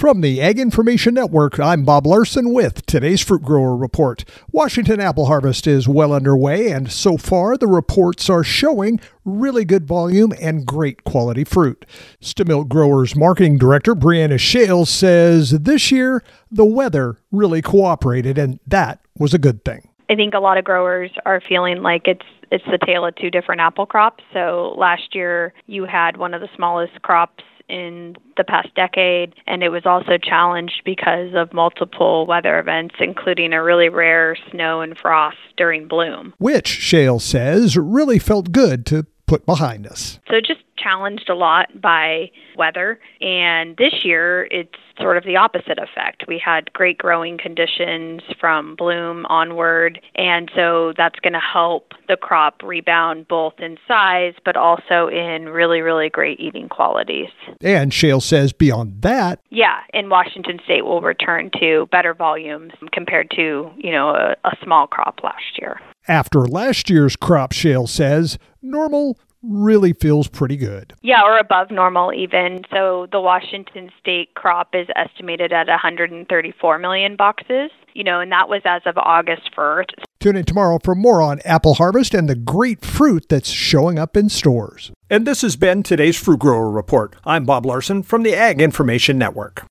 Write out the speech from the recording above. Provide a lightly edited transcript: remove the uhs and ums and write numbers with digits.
From the Ag Information Network, I'm Bob Larson with today's Fruit Grower Report. Washington apple harvest is well underway, and so far the reports are showing really good volume and great quality fruit. Stemilk Growers Marketing Director Brianna Shales says this year the weather really cooperated, and that was a good thing. I think a lot of growers are feeling like it's the tale of two different apple crops. So last year you had one of the smallest crops in the past decade, and it was also challenged because of multiple weather events, including a really rare snow and frost during bloom. Which, Shales says, really felt good to put behind us. So just challenged a lot by weather, and this year it's sort of the opposite effect. We had great growing conditions from bloom onward, and so that's going to help the crop rebound both in size but also in really, really great eating qualities. And Shales says beyond that, in Washington State we'll return to better volumes compared to, a small crop last year. After last year's crop, Shales says, normal really feels pretty good. Yeah, or above normal even. So the Washington State crop is estimated at 134 million boxes, and that was as of August 1st. Tune in tomorrow for more on apple harvest and the great fruit that's showing up in stores. And this has been today's Fruit Grower Report. I'm Bob Larson from the Ag Information Network.